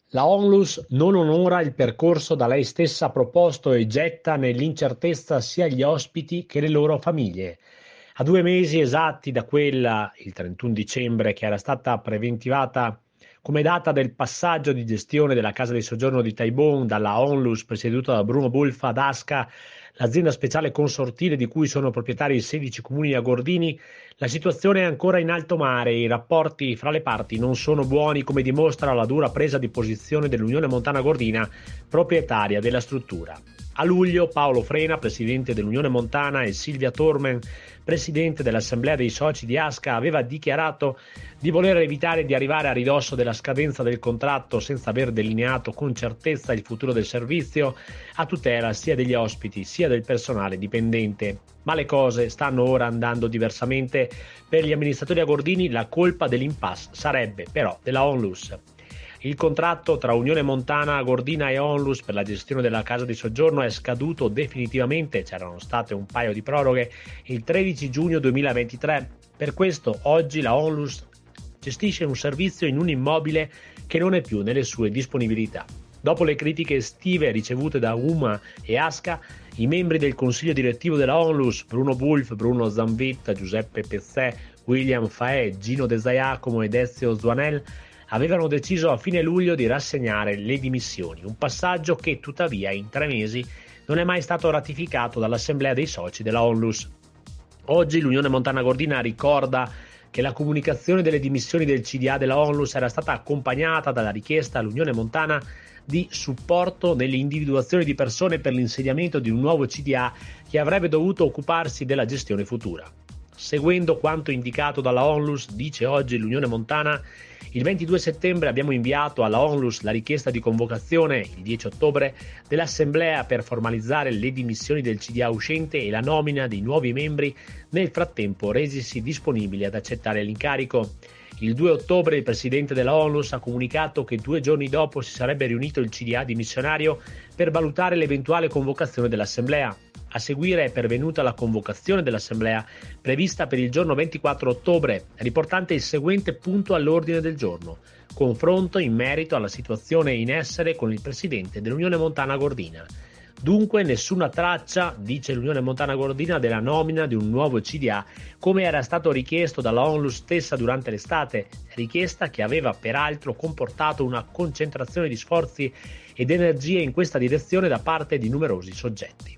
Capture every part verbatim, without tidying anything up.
La Onlus non onora il percorso da lei stessa proposto e getta nell'incertezza sia gli ospiti che le loro famiglie. A due mesi esatti da quella, il trentuno dicembre, che era stata preventivata come data del passaggio di gestione della casa di soggiorno di Taibon dalla Onlus presieduta da Bruno Bulff ad Asca, l'azienda speciale consortile di cui sono proprietari i sedici comuni agordini, la situazione è ancora in alto mare e i rapporti fra le parti non sono buoni, come dimostra la dura presa di posizione dell'Unione Montana Gordina, proprietaria della struttura. A luglio Paolo Frena, presidente dell'Unione Montana, e Silvia Tormen, presidente dell'Assemblea dei soci di Asca, aveva dichiarato di voler evitare di arrivare a ridosso della scadenza del contratto senza aver delineato con certezza il futuro del servizio a tutela sia degli ospiti sia del personale dipendente. Ma le cose stanno ora andando diversamente. Per gli amministratori agordini la colpa dell'impasse sarebbe però della Onlus. Il contratto tra Unione Montana Gordina e Onlus per la gestione della casa di soggiorno è scaduto definitivamente, c'erano state un paio di proroghe, il tredici giugno duemilaventitré. Per questo oggi la Onlus gestisce un servizio in un immobile che non è più nelle sue disponibilità. Dopo le critiche estive ricevute da U M A e Asca, i membri del consiglio direttivo della Onlus, Bruno Bulff, Bruno Zanvitta, Giuseppe Pezzè, William Faè, Gino De Giacomo ed Ezio Zuanel, avevano deciso a fine luglio di rassegnare le dimissioni, un passaggio che tuttavia in tre mesi non è mai stato ratificato dall'Assemblea dei soci della Onlus. Oggi l'Unione Montana Gordina ricorda che la comunicazione delle dimissioni del C D A della Onlus era stata accompagnata dalla richiesta all'Unione Montana di supporto nell'individuazione di persone per l'insediamento di un nuovo C D A che avrebbe dovuto occuparsi della gestione futura. Seguendo quanto indicato dalla Onlus, dice oggi l'Unione Montana, il ventidue settembre abbiamo inviato alla Onlus la richiesta di convocazione, il dieci ottobre, dell'Assemblea per formalizzare le dimissioni del C D A uscente e la nomina dei nuovi membri, nel frattempo resisi disponibili ad accettare l'incarico. Il due ottobre il presidente della Onlus ha comunicato che due giorni dopo si sarebbe riunito il C D A dimissionario per valutare l'eventuale convocazione dell'Assemblea. A seguire è pervenuta la convocazione dell'Assemblea prevista per il giorno ventiquattro ottobre, riportante il seguente punto all'ordine del giorno: confronto in merito alla situazione in essere con il presidente dell'Unione Montana Gordina. Dunque nessuna traccia, dice l'Unione Montana Gordina, della nomina di un nuovo C D A, come era stato richiesto dalla Onlus stessa durante l'estate, richiesta che aveva peraltro comportato una concentrazione di sforzi ed energie in questa direzione da parte di numerosi soggetti.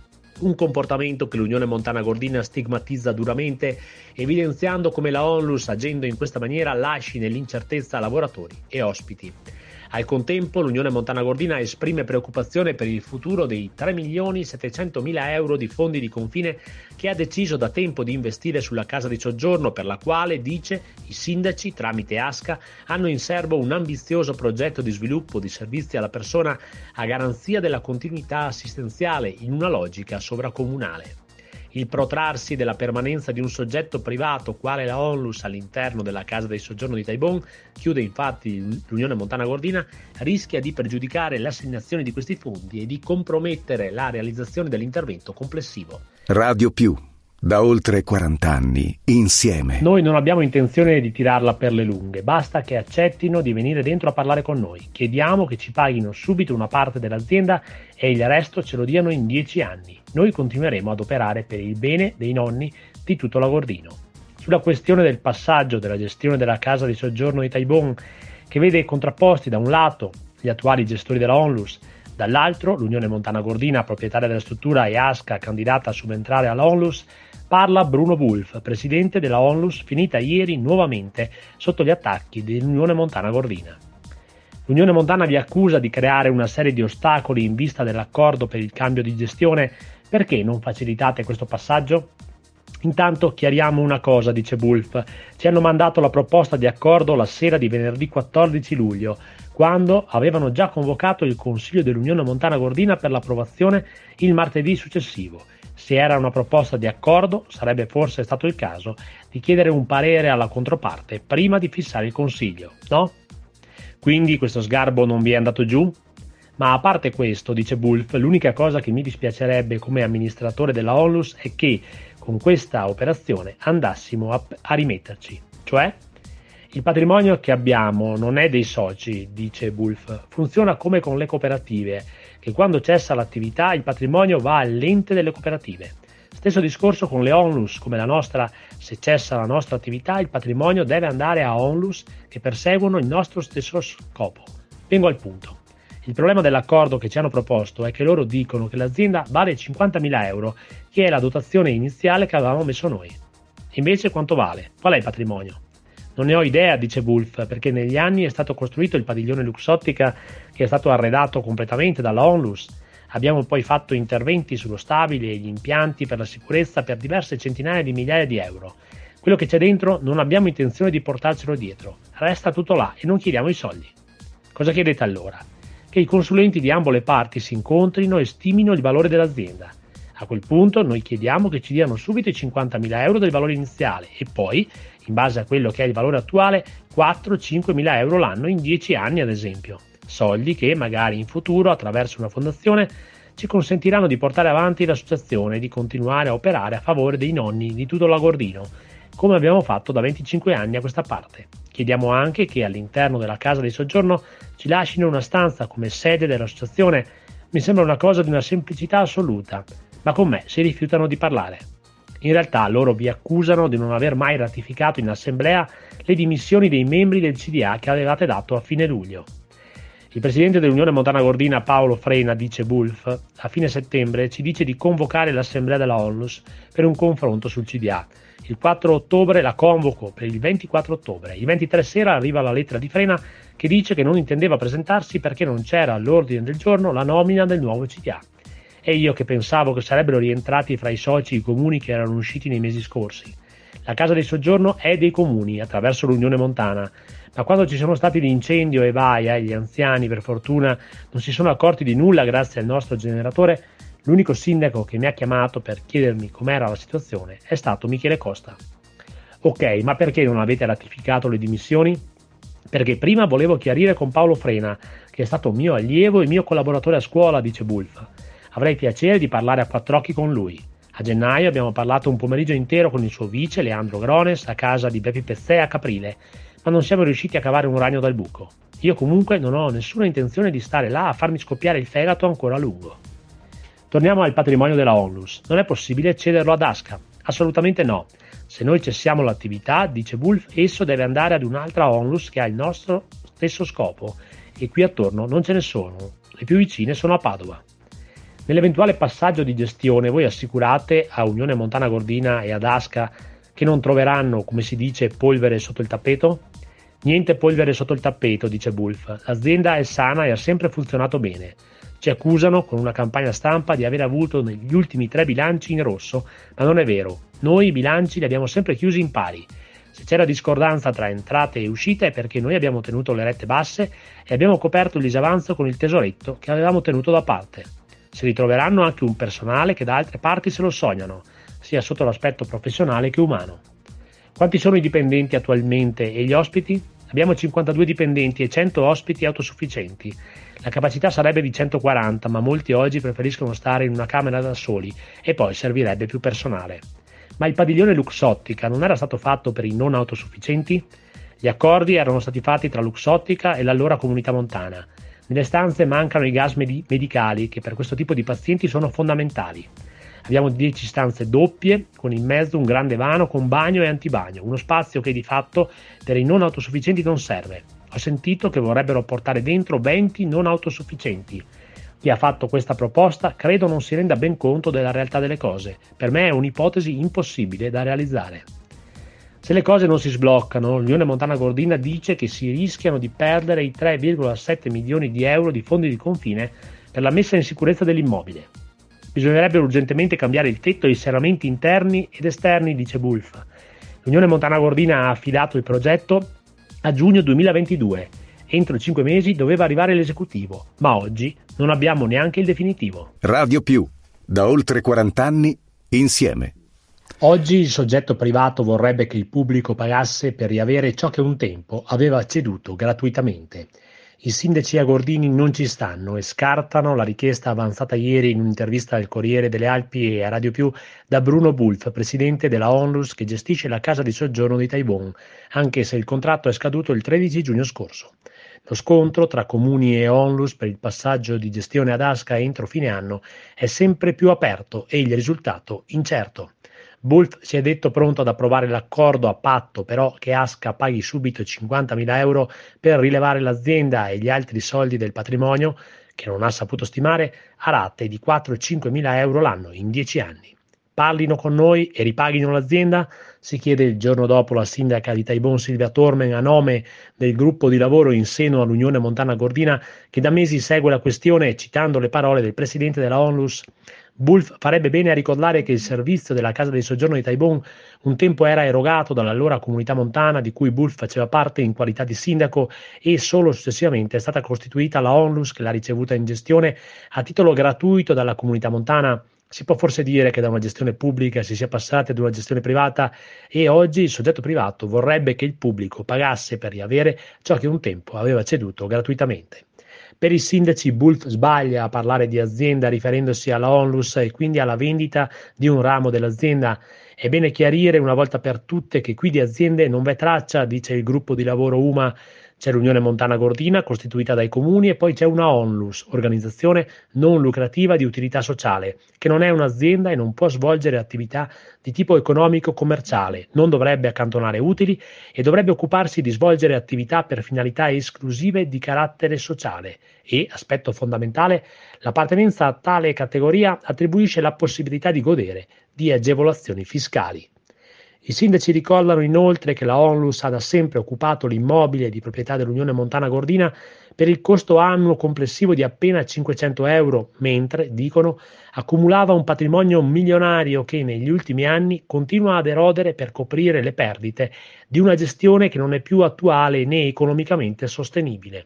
Un comportamento che l'Unione Montana Gordina stigmatizza duramente, evidenziando come la Onlus, agendo in questa maniera, lasci nell'incertezza lavoratori e ospiti. Al contempo l'Unione Montana Gordina esprime preoccupazione per il futuro dei tre milioni settecentomila euro di fondi di confine che ha deciso da tempo di investire sulla casa di soggiorno, per la quale, dice, i sindaci tramite Asca hanno in serbo un ambizioso progetto di sviluppo di servizi alla persona a garanzia della continuità assistenziale in una logica sovracomunale. Il protrarsi della permanenza di un soggetto privato quale la Onlus all'interno della casa di soggiorno di Taibon, chiude infatti l'Unione Montana Gordina, rischia di pregiudicare l'assegnazione di questi fondi e di compromettere la realizzazione dell'intervento complessivo. Radio Più, da oltre quaranta anni, insieme. Noi non abbiamo intenzione di tirarla per le lunghe, basta che accettino di venire dentro a parlare con noi. Chiediamo che ci paghino subito una parte dell'azienda e il resto ce lo diano in dieci anni. Noi continueremo ad operare per il bene dei nonni di tutto l'Agordino. Sulla questione del passaggio della gestione della casa di soggiorno di Taibon, che vede contrapposti da un lato gli attuali gestori della Onlus, dall'altro l'Unione Montana Gordina, proprietaria della struttura, e Asca, candidata a subentrare alla Onlus, parla Bruno Bulff, presidente della Onlus, finita ieri nuovamente sotto gli attacchi dell'Unione Montana Gordina. L'Unione Montana vi accusa di creare una serie di ostacoli in vista dell'accordo per il cambio di gestione. Perché non facilitate questo passaggio? Intanto chiariamo una cosa, dice Bulff. Ci hanno mandato la proposta di accordo la sera di venerdì quattordici luglio, quando avevano già convocato il Consiglio dell'Unione Montana Gordina per l'approvazione il martedì successivo. Se era una proposta di accordo, sarebbe forse stato il caso di chiedere un parere alla controparte prima di fissare il Consiglio, no? Quindi questo sgarbo non vi è andato giù? Ma a parte questo, dice Bulff, l'unica cosa che mi dispiacerebbe come amministratore della Onlus è che con questa operazione andassimo a, a rimetterci. Cioè, Il patrimonio che abbiamo non è dei soci, dice Bulff, funziona come con le cooperative, che quando cessa l'attività il patrimonio va all'ente delle cooperative. Stesso discorso con le onlus, come la nostra, se cessa la nostra attività il patrimonio deve andare a onlus che perseguono il nostro stesso scopo. Vengo al punto. Il problema dell'accordo che ci hanno proposto è che loro dicono che l'azienda vale cinquantamila euro, che è la dotazione iniziale che avevamo messo noi. Invece quanto vale? Qual è il patrimonio? Non ne ho idea, dice Bulff, perché negli anni è stato costruito il padiglione Luxottica che è stato arredato completamente dalla Onlus. Abbiamo poi fatto interventi sullo stabile e gli impianti per la sicurezza per diverse centinaia di migliaia di euro. Quello che c'è dentro non abbiamo intenzione di portarcelo dietro, resta tutto là e non chiediamo i soldi. Cosa chiedete allora? Che i consulenti di ambo le parti si incontrino e stimino il valore dell'azienda. A quel punto noi chiediamo che ci diano subito i cinquantamila euro del valore iniziale e poi, in base a quello che è il valore attuale, quattro-cinque mila euro l'anno in dieci anni ad esempio. Soldi che magari in futuro, attraverso una fondazione, ci consentiranno di portare avanti l'associazione e di continuare a operare a favore dei nonni di tutto l'Agordino, come abbiamo fatto da venticinque anni a questa parte. Chiediamo anche che all'interno della casa di soggiorno ci lasciano una stanza come sede dell'associazione. Mi sembra una cosa di una semplicità assoluta, ma con me si rifiutano di parlare. In realtà loro vi accusano di non aver mai ratificato in assemblea le dimissioni dei membri del C D A che avevate dato a fine luglio. Il presidente dell'Unione Montana Gordina Paolo Frena, dice Bulff, a fine settembre ci dice di convocare l'assemblea della Onlus per un confronto sul C D A. Il quattro ottobre la convoco per il ventiquattro ottobre. Il ventitré sera arriva la lettera di Frena che dice che non intendeva presentarsi perché non c'era all'ordine del giorno la nomina del nuovo C D A. E io che pensavo che sarebbero rientrati fra i soci i comuni che erano usciti nei mesi scorsi. La casa di soggiorno è dei comuni attraverso l'Unione Montana, ma quando ci sono stati l'incendio e vaia, e gli anziani per fortuna non si sono accorti di nulla grazie al nostro generatore, l'unico sindaco che mi ha chiamato per chiedermi com'era la situazione è stato Michele Costa. Ok, ma perché non avete ratificato le dimissioni? Perché prima volevo chiarire con Paolo Frena, che è stato mio allievo e mio collaboratore a scuola, dice Bulff. Avrei piacere di parlare a quattro occhi con lui. A gennaio abbiamo parlato un pomeriggio intero con il suo vice, Leandro Grones, a casa di Beppi Pezzè a Caprile, ma non siamo riusciti a cavare un ragno dal buco. Io comunque non ho nessuna intenzione di stare là a farmi scoppiare il fegato ancora a lungo. Torniamo al patrimonio della Onlus. Non è possibile cederlo ad Asca? Assolutamente no. Se noi cessiamo l'attività, dice Bulff, esso deve andare ad un'altra Onlus che ha il nostro stesso scopo e qui attorno non ce ne sono. Le più vicine sono a Padova. Nell'eventuale passaggio di gestione voi assicurate a Unione Montana Gordina e ad Asca che non troveranno, come si dice, polvere sotto il tappeto? Niente polvere sotto il tappeto, dice Bulff. L'azienda è sana e ha sempre funzionato bene. Ci accusano con una campagna stampa di aver avuto negli ultimi tre bilanci in rosso, ma non è vero. Noi i bilanci li abbiamo sempre chiusi in pari. Se c'era discordanza tra entrate e uscite è perché noi abbiamo tenuto le rette basse e abbiamo coperto il disavanzo con il tesoretto che avevamo tenuto da parte. Si ritroveranno anche un personale che da altre parti se lo sognano, sia sotto l'aspetto professionale che umano. Quanti sono i dipendenti attualmente e gli ospiti? Abbiamo cinquantadue dipendenti e cento ospiti autosufficienti. La capacità sarebbe di centoquaranta, ma molti oggi preferiscono stare in una camera da soli e poi servirebbe più personale. Ma il padiglione Luxottica non era stato fatto per i non autosufficienti? Gli accordi erano stati fatti tra Luxottica e l'allora Comunità Montana. Nelle stanze mancano i gas med- medicali che per questo tipo di pazienti sono fondamentali. Abbiamo dieci stanze doppie con in mezzo un grande vano con bagno e antibagno, uno spazio che di fatto per i non autosufficienti non serve. Ho sentito che vorrebbero portare dentro venti non autosufficienti. Chi ha fatto questa proposta credo non si renda ben conto della realtà delle cose. Per me è un'ipotesi impossibile da realizzare. Se le cose non si sbloccano, l'Unione Montana Gordina dice che si rischiano di perdere i tre virgola sette milioni di euro di fondi di confine per la messa in sicurezza dell'immobile. Bisognerebbe urgentemente cambiare il tetto e i serramenti interni ed esterni, dice Bulff. L'Unione Montana Gordina ha affidato il progetto a giugno duemilaventidue. Entro cinque mesi doveva arrivare l'esecutivo, ma oggi non abbiamo neanche il definitivo. Radio Più, da oltre quaranta anni, insieme. Oggi il soggetto privato vorrebbe che il pubblico pagasse per riavere ciò che un tempo aveva ceduto gratuitamente. I sindaci agordini non ci stanno e scartano la richiesta avanzata ieri in un'intervista al Corriere delle Alpi e a Radio Più da Bruno Bulff, presidente della Onlus che gestisce la casa di soggiorno di Taibon, anche se il contratto è scaduto il tredici giugno scorso. Lo scontro tra comuni e Onlus per il passaggio di gestione ad Asca entro fine anno è sempre più aperto e il risultato incerto. Bulff si è detto pronto ad approvare l'accordo a patto però che Asca paghi subito cinquantamila euro per rilevare l'azienda e gli altri soldi del patrimonio, che non ha saputo stimare, a rate di quattro cinque mila euro l'anno in dieci anni. Parlino con noi e ripaghino l'azienda? Si chiede il giorno dopo la sindaca di Taibon Silvia Tormen a nome del gruppo di lavoro in seno all'Unione Montana Gordina che da mesi segue la questione citando le parole del presidente della Onlus. Bulff farebbe bene a ricordare che il servizio della casa di soggiorno di Taibon un tempo era erogato dall'allora comunità montana di cui Bulff faceva parte in qualità di sindaco e solo successivamente è stata costituita la Onlus che l'ha ricevuta in gestione a titolo gratuito dalla comunità montana. Si può forse dire che da una gestione pubblica si sia passati ad una gestione privata e oggi il soggetto privato vorrebbe che il pubblico pagasse per riavere ciò che un tempo aveva ceduto gratuitamente. Per i sindaci Bulff sbaglia a parlare di azienda riferendosi alla Onlus e quindi alla vendita di un ramo dell'azienda. È bene chiarire una volta per tutte che qui di aziende non v'è traccia, dice il gruppo di lavoro U M A. C'è l'Unione Montana Gordina, costituita dai comuni, e poi c'è una Onlus, organizzazione non lucrativa di utilità sociale, che non è un'azienda e non può svolgere attività di tipo economico-commerciale, non dovrebbe accantonare utili e dovrebbe occuparsi di svolgere attività per finalità esclusive di carattere sociale e, aspetto fondamentale, l'appartenenza a tale categoria attribuisce la possibilità di godere di agevolazioni fiscali. I sindaci ricordano inoltre che la Onlus ha da sempre occupato l'immobile di proprietà dell'Unione Montana Gordina per il costo annuo complessivo di appena cinquecento euro, mentre, dicono, accumulava un patrimonio milionario che negli ultimi anni continua ad erodere per coprire le perdite di una gestione che non è più attuale né economicamente sostenibile.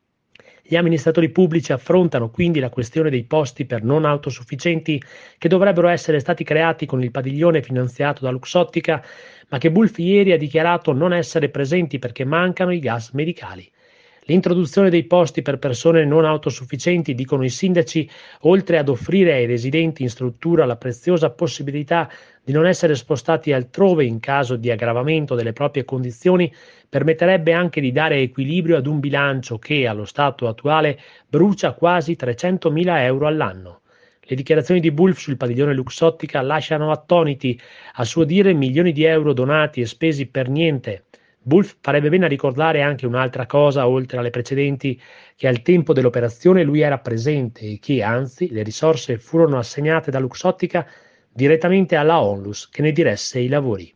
Gli amministratori pubblici affrontano quindi la questione dei posti per non autosufficienti che dovrebbero essere stati creati con il padiglione finanziato da Luxottica, ma che Bulff ieri ha dichiarato non essere presenti perché mancano i gas medicali. L'introduzione dei posti per persone non autosufficienti, dicono i sindaci, oltre ad offrire ai residenti in struttura la preziosa possibilità di non essere spostati altrove in caso di aggravamento delle proprie condizioni, permetterebbe anche di dare equilibrio ad un bilancio che, allo stato attuale, brucia quasi trecentomila euro all'anno. Le dichiarazioni di Bulff sul padiglione Luxottica lasciano attoniti, a suo dire milioni di euro donati e spesi per niente. Bulff farebbe bene a ricordare anche un'altra cosa, oltre alle precedenti, che al tempo dell'operazione lui era presente e che, anzi, le risorse furono assegnate da Luxottica direttamente alla Onlus, che ne diresse i lavori.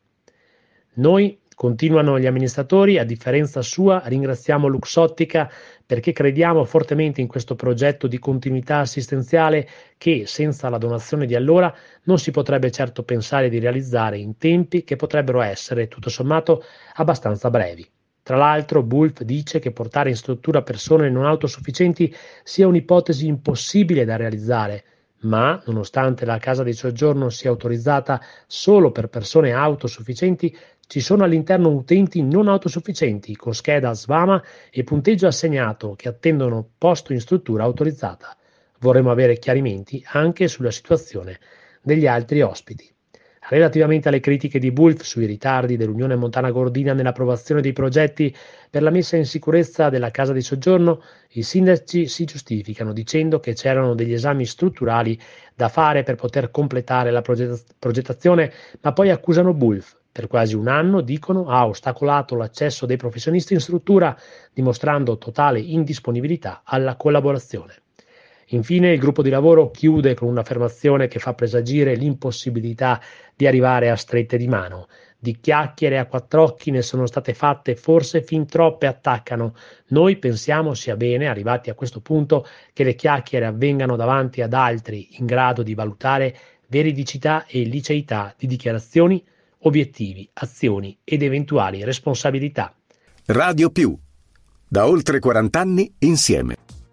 Noi, continuano gli amministratori, a differenza sua, ringraziamo Luxottica perché crediamo fortemente in questo progetto di continuità assistenziale che, senza la donazione di allora, non si potrebbe certo pensare di realizzare in tempi che potrebbero essere, tutto sommato, abbastanza brevi. Tra l'altro, Bulff dice che portare in struttura persone non autosufficienti sia un'ipotesi impossibile da realizzare, ma, nonostante la casa di soggiorno sia autorizzata solo per persone autosufficienti, ci sono all'interno utenti non autosufficienti con scheda SVAMA e punteggio assegnato che attendono posto in struttura autorizzata. Vorremmo avere chiarimenti anche sulla situazione degli altri ospiti. Relativamente alle critiche di Bulff sui ritardi dell'Unione Montana Gordina nell'approvazione dei progetti per la messa in sicurezza della casa di soggiorno, i sindaci si giustificano dicendo che c'erano degli esami strutturali da fare per poter completare la progettazione, ma poi accusano Bulff. Per quasi un anno, dicono, ha ostacolato l'accesso dei professionisti in struttura, dimostrando totale indisponibilità alla collaborazione. Infine, il gruppo di lavoro chiude con un'affermazione che fa presagire l'impossibilità di arrivare a strette di mano. Di chiacchiere a quattr'occhi ne sono state fatte forse fin troppe, attaccano. Noi pensiamo sia bene, arrivati a questo punto, che le chiacchiere avvengano davanti ad altri in grado di valutare veridicità e liceità di dichiarazioni, obiettivi, azioni ed eventuali responsabilità. Radio Più. Da oltre quaranta anni insieme.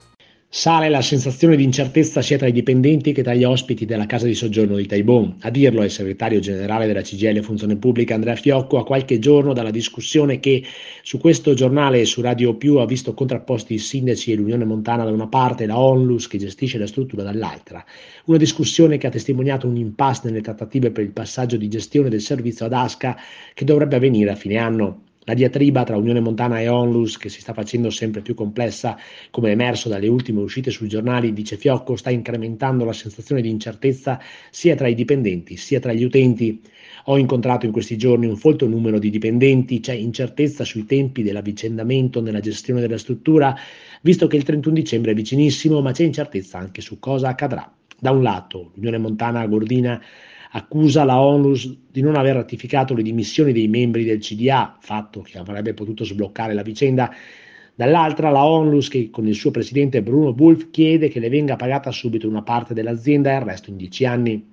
Sale la sensazione di incertezza sia tra i dipendenti che tra gli ospiti della casa di soggiorno di Taibon. A dirlo è il segretario generale della C G I L Funzione Pubblica Andrea Fiocco, a qualche giorno dalla discussione che su questo giornale e su Radio Più ha visto contrapposti i sindaci e l'Unione Montana da una parte e la Onlus che gestisce la struttura dall'altra. Una discussione che ha testimoniato un impasse nelle trattative per il passaggio di gestione del servizio ad Asca che dovrebbe avvenire a fine anno. La diatriba tra Unione Montana e Onlus, che si sta facendo sempre più complessa, come è emerso dalle ultime uscite sui giornali, dice Fiocco, sta incrementando la sensazione di incertezza sia tra i dipendenti sia tra gli utenti. Ho incontrato in questi giorni un folto numero di dipendenti, c'è incertezza sui tempi dell'avvicendamento nella gestione della struttura, visto che il trentuno dicembre è vicinissimo, ma c'è incertezza anche su cosa accadrà. Da un lato, l'Unione Montana Gordina accusa la Onlus di non aver ratificato le dimissioni dei membri del C D A, fatto che avrebbe potuto sbloccare la vicenda. Dall'altra la Onlus, che con il suo presidente Bruno Wolf chiede che le venga pagata subito una parte dell'azienda e il resto in dieci anni.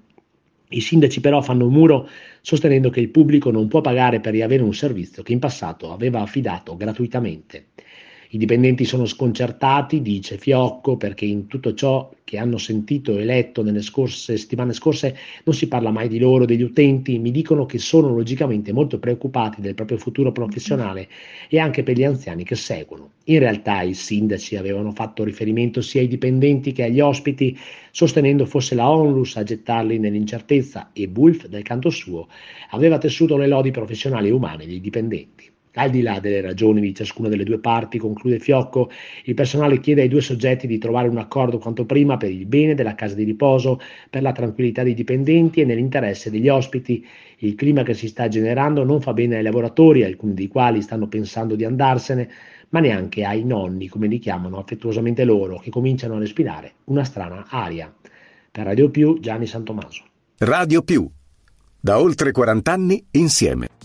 I sindaci però fanno un muro sostenendo che il pubblico non può pagare per riavere un servizio che in passato aveva affidato gratuitamente. I dipendenti sono sconcertati, dice Fiocco, perché in tutto ciò che hanno sentito e letto nelle scorse settimane scorse non si parla mai di loro, degli utenti. Mi dicono che sono logicamente molto preoccupati del proprio futuro professionale e anche per gli anziani che seguono. In realtà i sindaci avevano fatto riferimento sia ai dipendenti che agli ospiti, sostenendo fosse la Onlus a gettarli nell'incertezza e Wolf, dal canto suo, aveva tessuto le lodi professionali e umane dei dipendenti. Al di là delle ragioni di ciascuna delle due parti, conclude Fiocco, il personale chiede ai due soggetti di trovare un accordo quanto prima per il bene della casa di riposo, per la tranquillità dei dipendenti e nell'interesse degli ospiti. Il clima che si sta generando non fa bene ai lavoratori, alcuni dei quali stanno pensando di andarsene, ma neanche ai nonni, come li chiamano affettuosamente loro, che cominciano a respirare una strana aria. Per Radio Più, Gianni Santomaso. Radio Più, da oltre quaranta anni insieme.